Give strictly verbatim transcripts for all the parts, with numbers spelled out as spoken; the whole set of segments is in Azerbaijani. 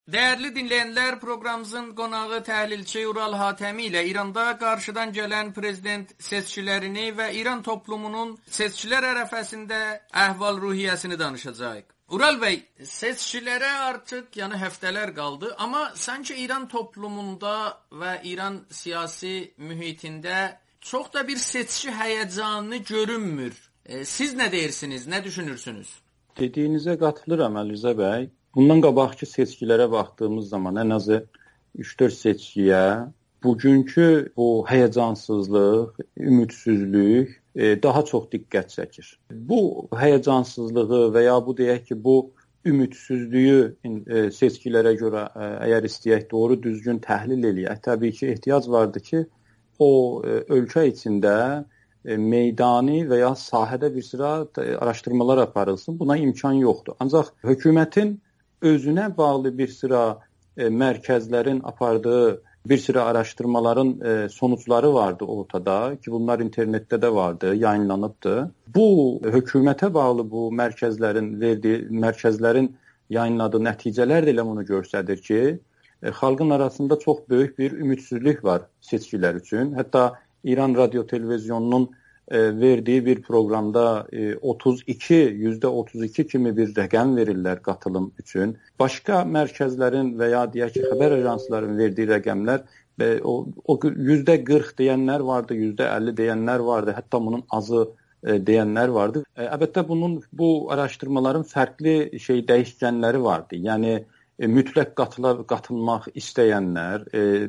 Değerli dinleyenler, programımızın qonağı təhlilçi Ural Hatəmi ilə İranda qarşıdan gələn prezident seçkilərini və İran toplumunun seçkilər ərəfəsində əhval-ruhiyyəsini danışacağıq. Ural bəy, seçkilərə artıq yəni həftələr qaldı, amma sanki İran toplumunda və İran siyasi mühitində çox da bir seçki həyəcanı görünmür. E, siz nə deyirsiniz, nə düşünürsünüz? Dediyinizə qatılıram Əlizə bəy. Bundan qabaqki seçkilərə baxdığımız zaman ən azı üç dörd seçkiyə bugünkü bu həyəcansızlıq, ümidsizlik e, daha çox diqqət çəkir. Bu həyəcansızlığı və ya bu deyək ki, bu ümidsizliyi e, seçkilərə görə e, əgər istəyək doğru düzgün təhlil eləyək, təbii ki, ehtiyac vardır ki, o e, ölkə içində e, meydani və ya sahədə bir sıra araşdırmalar aparılsın. Buna imkan yoxdur. Ancaq hökumətin özünə bağlı bir sıra e, mərkəzlərin apardığı bir sıra araşdırmaların e, sonuçları vardı ortada ki, bunlar internetdə də vardı, yayınlanıbdı. Bu hökumətə bağlı bu mərkəzlərin verdiyi, mərkəzlərin yayınladığı nəticələr də elə bunu göstərir ki, e, xalqın arasında çox böyük bir ümidsizlik var seçkilər üçün. Hətta İran Radio Televizyonunun verdiyi bir proqramda otuz iki, yüzdə otuz iki kimi bir rəqəm verirlər qatılım üçün. Başqa mərkəzlərin və ya deyək ki, xəbər ajanslarının verdiyi rəqəmlər o, o yüzdə qırx deyənlər vardı, yüzdə əlli deyənlər vardı, hətta bunun azı deyənlər vardı. Əlbəttə bunun bu araşdırmaların fərqli şey dəyişkənləri vardı. Yəni mütləq qatıla, qatılmaq istəyənlər,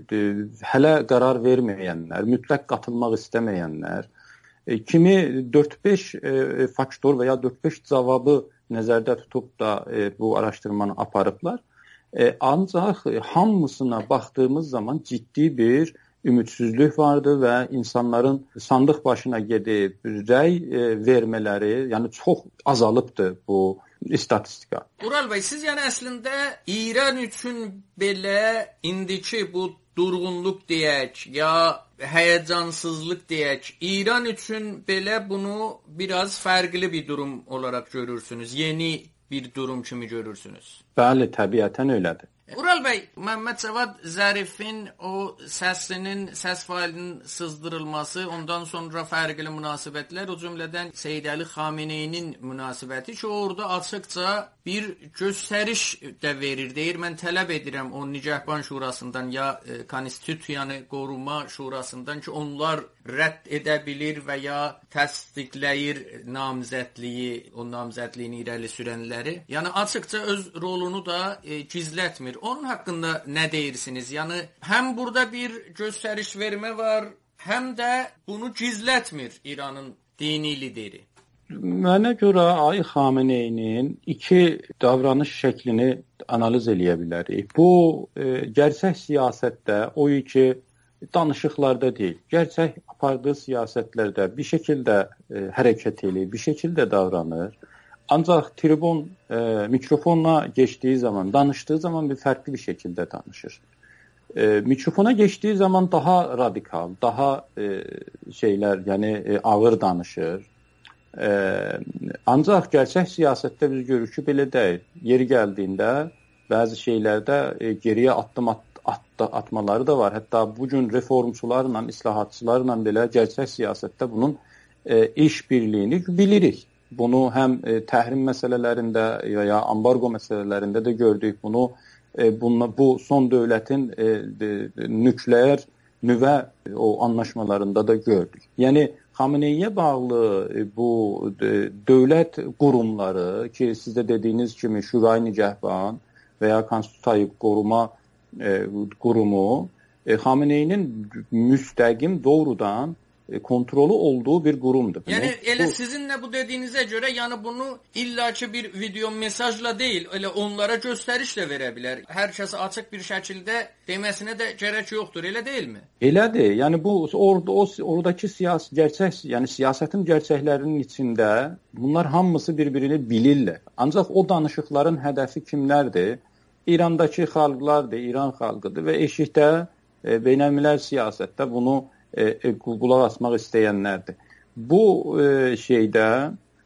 hələ qərar verməyənlər, mütləq qatılmaq istəməyənlər, kimi dörd beş e, faktor və ya dörd beş cavabı nəzərdə tutub da e, bu araşdırmanı aparıblar. E, ancaq hamısına baxdığımız zaman ciddi bir ümidsizlik vardı və insanların sandıq başına gedib rəy e, vermələri, yəni çox azalıbdır bu istatistika. Ural bəy, siz yəni əslində İran üçün belə indiki bu durğunluq deyək, ya həyəcansızlıq deyək, İran üçün belə bunu biraz fərqli bir durum olaraq görürsünüz, yeni bir durum kimi görürsünüz. Bəli, təbiətən elədir. Ural bəy, Məhəmməd Cavad Zərifin o səsinin, səs failinin sızdırılması, ondan sonra fərqli münasibətlər, o cümlədən Seyyid Əli Xameneyinin münasibəti ki, orada açıqca bir göstəriş də verir, deyir, mən tələb edirəm o Nigahban Şurasından ya e, Konstitusiyanı Qoruma Şurasından ki, onlar rədd edə bilir və ya təsdiqləyir namizədliyi, o namizədliyini irəli sürənləri. Yəni açıqca öz rolunu da e, gizlətmir. Onun haqqında nə deyirsiniz? Yəni həm burada bir göstəriş vermə var, həm də bunu gizlətmir İranın dini lideri. Mənə görə Ay Xameneyinin iki davranış şəklini analiz eləyə bilərik. Bu e, gerçək siyasətdə o ki danışıqlarda deyil, gerçək apardığı siyasətlərdə bir şəkildə e, hərəkət eləyir, bir şəkildə davranır. Ancaq tribun e, mikrofonla geçdiyi zaman, danışdığı zaman bir fərqli bir şəkildə danışır. E, mikrofona geçdiyi zaman daha radikal, daha e, şeylər, yəni e, ağır danışır. E, ancaq gerçək siyasətdə biz görürük ki, belə deyil. Yeri gəldiyində bəzi şeylərdə e, geriyə addım at, at, atmaları da var. Hətta bugün reformçularla, islahatçılarla belə gerçək siyasətdə bunun e, iş birliyini bilirik. Bunu həm e, təhrim məsələlərində ya, ya ambargo məsələlərində də gördük. Bunu e, bununla, bu son dövlətin e, de, nükleer nüvə e, o anlaşmalarında da gördük. Yəni Xameneyiyə bağlı e, bu e, dövlət qurumları ki, siz də dediyiniz kimi Şurayı Nigahban və ya Konstitusiyanı Qoruma e, qurumu e, Xameneyinin müstəqim doğrudan kontrolü olduğu bir qurumdur. Yəni elə bu, sizinlə bu dediyinizə görə, yəni bunu illaki bir video mesajla deyil, elə onlara göstərişlə verə bilər. Hər kəsə açıq bir şəkildə deməsinə də gərək yoxdur, elə deyilmi? Elədir. Yəni bu orada o oradakı siyasi gerçək, yəni siyasətin gerçəklərinin içində bunlar hamısı bir-birini bilirlər. Ancaq o danışıqların hədəfi kimlərdir? İrandakı xalqlardır, İran xalqıdır və eşikdə e, beynəlmiləl siyasətdə bunu E, qulaq asmaq istəyənlərdir. Bu e, şeydə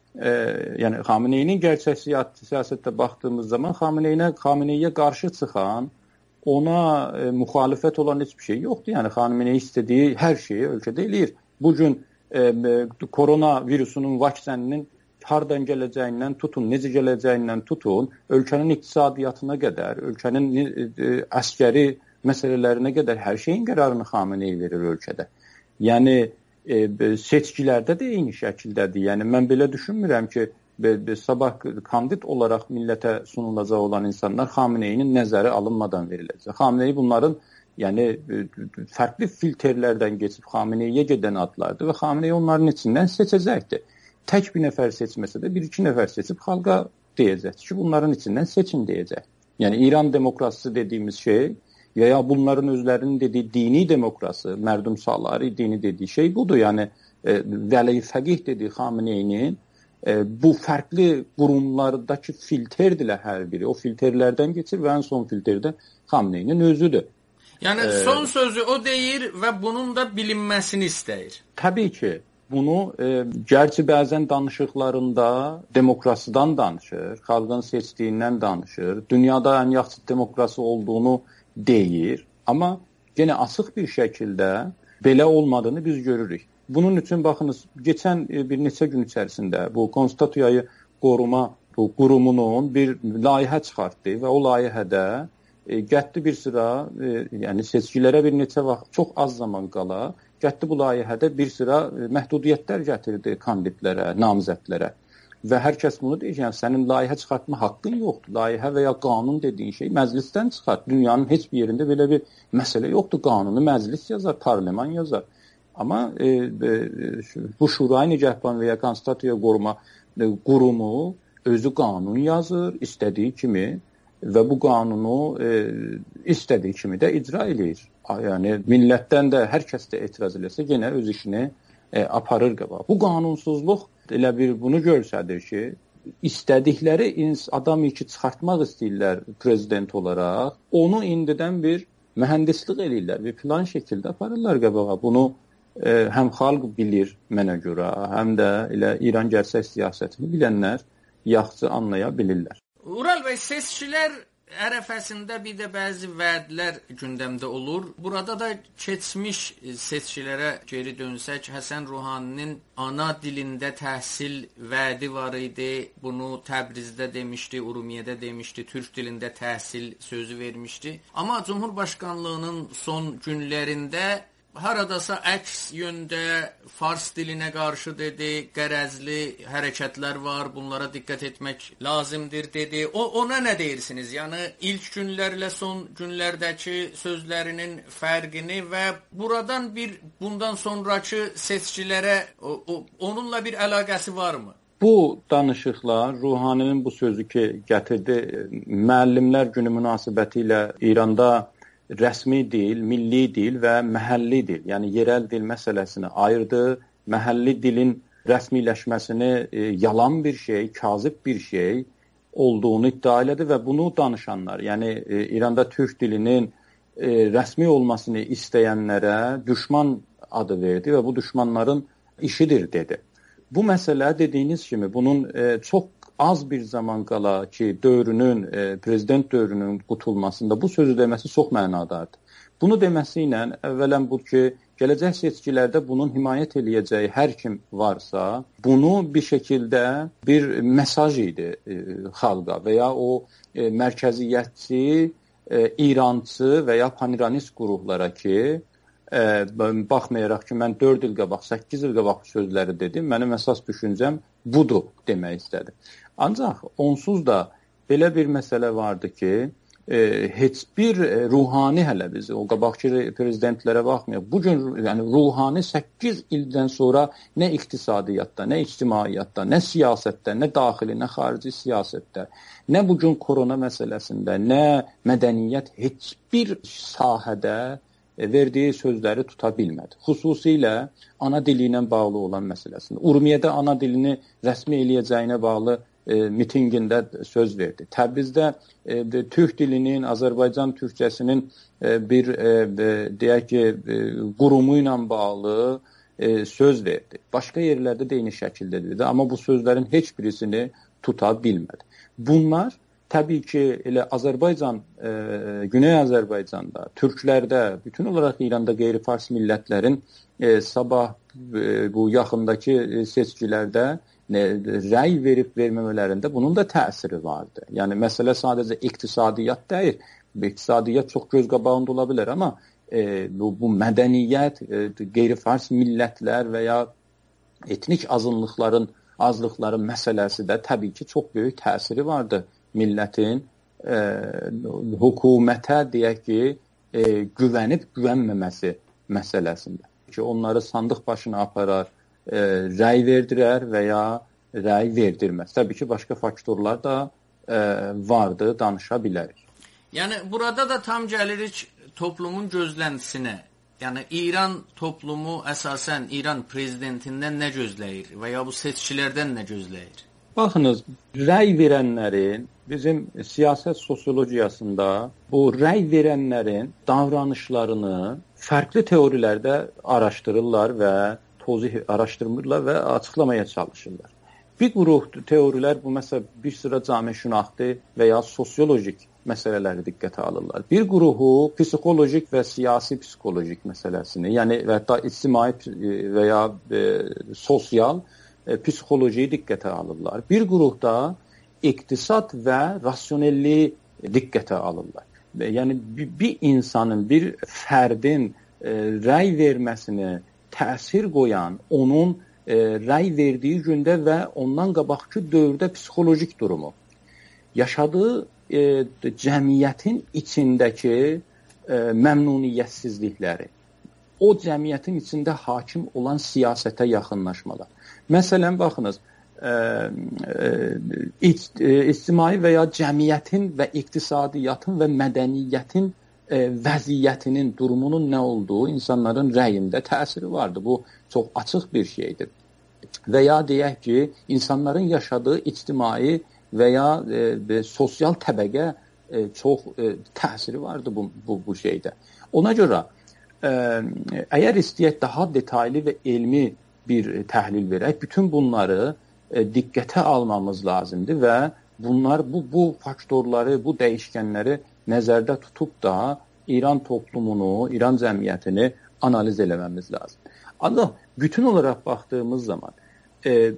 e, yəni Xameneyinin gerçək siyasətdə baxdığımız zaman Xameneyinə, Xameneyiyə qarşı çıxan, ona e, müxalifət olan heç bir şey yoxdur. Yəni Xameneyi istədiyi hər şeyi ölkədə eləyir. Bu gün e, e, koronavirusunun vaksininin hardan gələcəyindən tutun, necə gələcəyindən tutun, ölkənin iqtisadiyyatına qədər, ölkənin e, əskəri məsələlərinə qədər hər şeyin qərarını Xameneyi verir ölkədə. Yəni e, seçkilərdə də eyni şəkildədir. Yəni mən belə düşünmürəm ki, sabah kandid olaraq millətə sunulacaq olan insanlar Xameneyinin nəzəri alınmadan veriləcək. Xameneyi bunların yəni fərqli filtrlərdən keçib Xameneyiyə gedən adlardır və Xameneyi onların içindən seçəcəkdir. Tək bir nəfər seçməsə də bir iki nəfər seçib xalqa deyəcək ki, bunların içindən seçin deyəcək. Yəni İran demokrasisi dediyimiz şey və ya bunların özlərinin dediyi dini demokrasi, mərdumsalari dini dediyi şey budur. Yəni e, Vəli Fəqih dediyi Xameneyinin e, bu fərqli qurumlardakı filtrdirlər hər biri. O filtrlərdən keçir və ən son filtrdə Xameneyinin özüdür. Yəni e, son sözü o deyir və bunun da bilinməsini istəyir. Təbii ki. Bunu e, gerçi bəzən danışıqlarında demokrasiyadan danışır, xalqın seçdiyindən danışır, dünyada ən yaxşı demokrasi olduğunu deyir, amma yenə açıq bir şəkildə belə olmadığını biz görürük. Bunun üçün baxınız, keçən e, bir neçə gün içərisində bu Konstitusiyanı qoruma bu qurumunun bir layihə çıxartdı və o layihədə e, gətdi bir sıra, e, yəni seçkilərə bir neçə vaxt, çox az zaman qala, gətdi bu layihədə bir sıra məhdudiyyətlər gətirdi kandidlərə, namizədlərə. Və hər kəs bunu deyir, yəni sənin layihə çıxartma haqqın yoxdur. Layihə və ya qanun dediyin şey məclisdən çıxart. Dünyanın heç bir yerində belə bir məsələ yoxdur. Qanunu məclis yazar, parlament yazar. Amma e, e, bu Şurayı Nigahban və ya Konstitusiya qoruma e, qurumu özü qanun yazır, istədiyi kimi və bu qanunu e, istədiyi kimi də icra edir. Yəni millətdən də hər kəs də etiraz eləsə yenə öz işini e, aparır qabağa. Bu qanunsuzluq elə bir bunu göstərir ki, istədikləri adamı ki çıxartmaq istəyirlər prezident olaraq, onu indidən bir mühəndislik eləyirlər, bir plan şəkildə aparırlar qabağa. Bunu e, həm xalq bilir mənə görə, həm də elə İran gerçək siyasətini bilənlər yaxşı anlaya bilirlər. Ural bəy, seçkilər ərəfəsində bir də bəzi vədlər gündəmdə olur. Burada da keçmiş seçkilərə geri dönsək, Həsən Ruhaninin ana dilində təhsil vədi var idi. Bunu Təbrizdə demişdi, Urumiyədə demişdi, türk dilində təhsil sözü vermişdi. Amma Cumhurbaşqanlığının son günlərində haradasa əks yöndə fars dilinə qarşı dedi, qərəzli hərəkətlər var, bunlara diqqət etmək lazımdır dedi. O, ona nə deyirsiniz? Yəni ilk günlərlə son günlərdəki sözlərinin fərqini və buradan bir bundan sonrakı seçkilərə o, o, onunla bir əlaqəsi varmı? Bu danışıqlar, Ruhaninin bu sözü ki gətirdi, müəllimlər günü münasibəti ilə İranda rəsmi dil, milli dil və məhəlli dil, yəni yerel dil məsələsini ayırdı. Məhəlli dilin rəsmiləşməsini e, yalan bir şey, kazib bir şey olduğunu iddia elədi və bunu danışanlar, yəni e, İranda türk dilinin e, rəsmi olmasını istəyənlərə düşman adı verdi və bu düşmanların işidir dedi. Bu məsələ dediyiniz kimi bunun e, çox az bir zaman qala ki, dövrünün, e, prezident dövrünün qutulmasında bu sözü deməsi çox mənadardır. Bunu deməsi ilə əvvələn bu ki, gələcək seçkilərdə bunun himayət eləyəcəyi hər kim varsa, bunu bir şəkildə bir mesaj idi e, xalqa və ya o e, mərkəziyyətçi, e, İrançı və ya paniranist qruplara ki, e, baxmayaraq ki, mən dörd il qabaq, səkkiz il qabaq sözləri dedim, mənim əsas düşüncəm budur demək istədim. Ancaq onsuz da belə bir məsələ vardı ki, e, heç bir ruhani hələ bizi, o qabaqki prezidentlərə baxmayaq, bugün yəni, ruhani səkkiz ildən sonra nə iqtisadiyyatda, nə ictimaiyyatda, nə siyasətdə, nə daxili, nə xarici siyasətdə, nə bugün korona məsələsində, nə mədəniyyət heç bir sahədə verdiyi sözləri tuta bilmədi. Xüsusilə ana dili ilə bağlı olan məsələsində. Urumiyədə ana dilini rəsmi eləyəcəyinə bağlı e, mitingində söz verdi. Təbrizdə e, türk dilinin, Azərbaycan türkcəsinin e, bir e, deyək ki, e, qurumu ilə bağlı e, söz verdi. Başqa yerlərdə də eyni şəkildə dedi. Amma bu sözlərin heç birisini tuta bilmədi. Bunlar təbii ki, elə Azərbaycan, e, Güney Azərbaycanda, türklərdə, bütün olaraq İranda qeyri-fars millətlərin e, sabah e, bu yaxındakı e, seçkilərdə e, rəy verib verməmələrində bunun da təsiri vardı. Yəni məsələ sadəcə iqtisadiyyat deyil. İqtisadiyyat çox göz qabağında ola bilər, amma e, bu, bu mədəniyyət, e, qeyri-fars millətlər və ya etnik azınlıqların, azlıqların məsələsi də təbii ki, çox böyük təsiri vardı. Millətin e, hökumətə deyək ki, e, güvənib güvənməməsi məsələsində. Ki, onları sandıq başına aparar, e, rəy verdirər və ya rəy verdirməz. Təbii ki, başqa faktorlar da e, vardı, danışa bilərik. Yəni, burada da tam gəlirik toplumun gözləntisinə. Yəni, İran toplumu əsasən İran prezidentindən nə gözləyir və ya bu seçkilərdən nə gözləyir? Baxınız, rəy verənlərin, bizim siyasət sosiologiyasında bu rəy verənlərin davranışlarını fərqli teorilərdə araşdırırlar və tozih araşdırmırlar və açıqlamaya çalışırlar. Bir qrup teorilər, bu məsələ bir sıra cəmiyyətşünaxtı və ya sosiolojik məsələləri diqqətə alırlar. Bir qrupu psixolojik və siyasi psixolojik məsələsini, yəni və hətta ictimai və ya e, sosial e, psixolojiyi diqqətə alırlar. Bir qrupda iqtisad və rasionelliyi diqqətə alırlar. Yəni bir, bir insanın, bir fərdin e, rəy verməsini təsir qoyan, onun e, rəy verdiyi gündə və ondan qabaqki dövrdə psixolojik durumu, yaşadığı e, cəmiyyətin içindəki e, məmnuniyyətsizlikləri, o cəmiyyətin içində hakim olan siyasətə yaxınlaşmalar. Məsələn, baxınız, e, e, ictimai və ya cəmiyyətin və iqtisadiyyatın və mədəniyyətin e, vəziyyətinin, durumunun nə olduğu insanların rəyində təsiri vardır. Bu çox açıq bir şeydir. Və ya deyək ki, insanların yaşadığı ictimai və ya e, sosial təbəqə e, çox e, təsiri vardı bu, bu, bu şeydə. Ona görə e, əgər istəyək daha detaylı və elmi bir təhlil verək, bütün bunları e, diqqətə almamız lazımdır və bunlar bu, bu faktorları, bu dəyişkənləri nəzərdə tutub da İran toplumunu, İran cəmiyyətini analiz eləməmiz lazım. Ancaq bütün olaraq baxdığımız zaman e,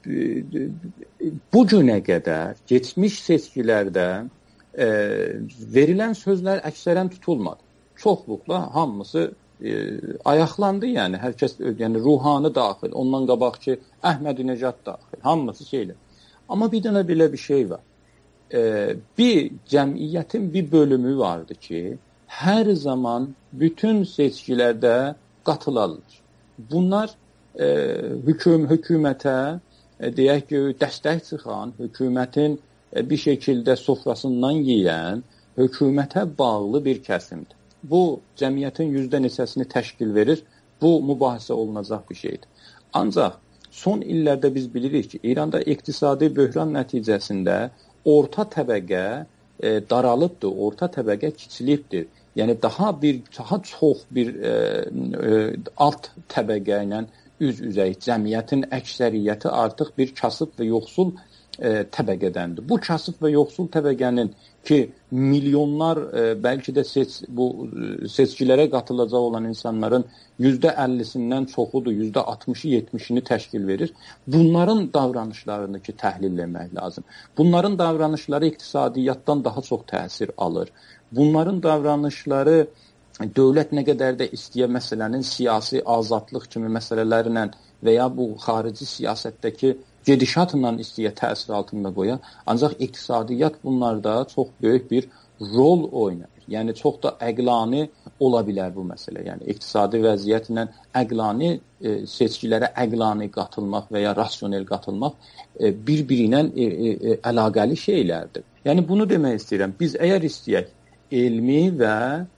bu günə qədər keçmiş seçkilərdə e, verilən sözlər əksərən tutulmadı. Çoxluqla hamısı e, ayaqlandı, yəni hər kəs, yəni Ruhani daxil, ondan qabaqki Əhmədinəcad daxil, hamısı şeylə. Amma bir dənə belə bir şey var. E, bir cəmiyyətin bir bölümü vardı ki, hər zaman bütün seçkilərdə qatılarlar. Bunlar e, hüküm, hökumətə e, deyək ki, dəstək çıxan, hökumətin e, bir şəkildə sofrasından yeyən, hökumətə bağlı bir kəsimdir. Bu, cəmiyyətin yüzdə neçəsini təşkil verir, bu mübahisə olunacaq bir şeydir. Ancaq son illərdə biz bilirik ki, İranda iqtisadi böhran nəticəsində orta təbəqə e, daralıbdır, orta təbəqə kiçilibdir. Yəni daha bir, daha çox bir e, e, alt təbəqə ilə üz-üzəyik. Cəmiyyətin əksəriyyəti artıq bir kasıb və yoxsul e, təbəqədəndir. Bu kasıb və yoxsul təbəqənin ki, milyonlar e, bəlkə də seç, bu seçkilərə qatılacaq olan insanların yüzdə əllisindən çoxudur, yüzdə altmışı yetmişini təşkil verir. Bunların davranışlarını ki, təhlil etmək lazım. Bunların davranışları iqtisadiyyatdan daha çox təsir alır. Bunların davranışları dövlət nə qədər də istəyə məsələnin siyasi azadlıq kimi məsələlərlə və ya bu xarici siyasətdəki gedişatla istəyə təsir altında qoya. Ancaq iqtisadiyyat bunlarda çox böyük bir rol oynayır. Yəni çox da əqlani ola bilər bu məsələ. Yəni iqtisadi vəziyyətlə əqlani e, seçkilərə əqlani qatılmaq və ya rasionel qatılmaq e, bir-biri ilə e, e, əlaqəli şeylərdir. Yəni bunu demək istəyirəm. Biz əgər istəyək elmi və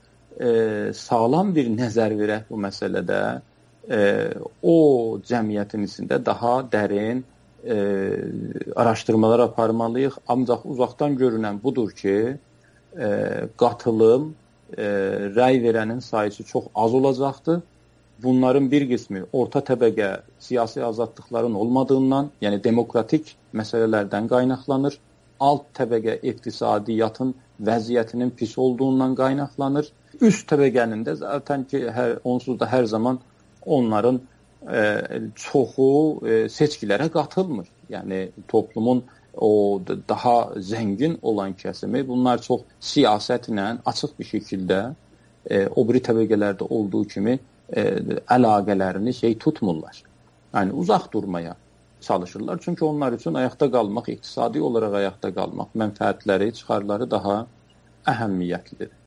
e, sağlam bir nəzər verək bu məsələdə, e, o cəmiyyətin içində daha dərin e, araşdırmalar aparmalıyıq. Ancaq uzaqdan görünən budur ki, e, qatılım, e, rəy verənin sayısı çox az olacaqdır bunların bir qismi orta təbəqə siyasi azadlıqların olmadığından, yəni demokratik məsələlərdən qaynaqlanır. Alt təbəqə iqtisadiyyatın vəziyyətinin pis olduğundan qaynaqlanır. Üst təbəqənin də zaten ki, hər, onsuz da hər zaman onların e, çoxu e, seçkilərə qatılmır. Yəni toplumun o daha zəngin olan kəsimi bunlar çox siyasətlə açıq bir şəkildə e, o biri təbəqələrdə olduğu kimi e, əlaqələrini şey tutmurlar. Yəni uzaq durmaya çalışırlar. Çünki onlar üçün ayaqda qalmaq, iqtisadi olaraq ayaqda qalmaq mənfəətləri, çıxarları daha əhəmiyyətlidir.